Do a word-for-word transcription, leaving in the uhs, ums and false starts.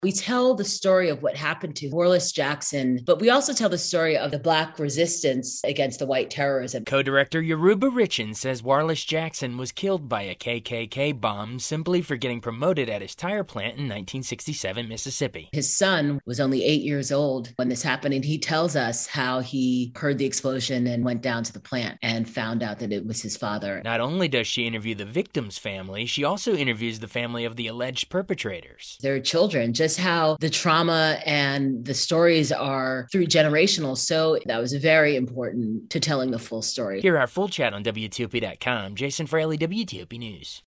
We tell the story of what happened to Warless Jackson, but we also tell the story of the Black resistance against the white terrorism. Co-director Yoruba Richin says Warless Jackson was killed by a K K K bomb simply for getting promoted at his tire plant in nineteen sixty-seven, Mississippi. His son was only eight years old when this happened, and he tells us how he heard the explosion and went down to the plant and found out that it was his father. Not only does she interview the victim's family, she also interviews the family of the alleged perpetrators. Their children, just how the trauma and the stories are through generational. So that was very important to telling the full story. Hear our full chat on W T O P dot com. Jason Fraley, W T O P News.